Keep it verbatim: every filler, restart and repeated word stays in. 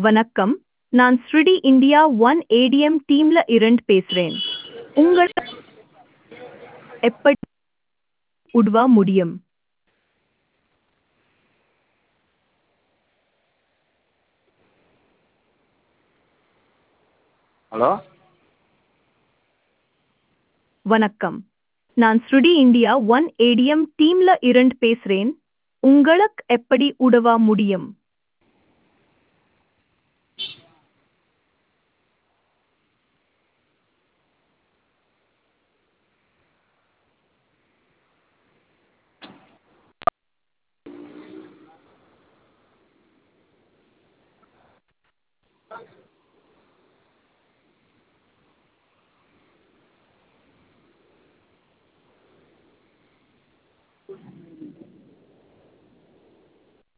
வணக்கம். நான் ஸ்ருடி India one ATM டீம்ல இருந்து பேசுறேன். உங்களை எப்படி உதவ முடியும்? ஹலோ வணக்கம். நான் ஸ்ருடி இந்தியா ஒன் ஏடிஎம் டீம்ல இருந்து பேசுறேன். உங்களுக்கு எப்படி உதவ முடியும்?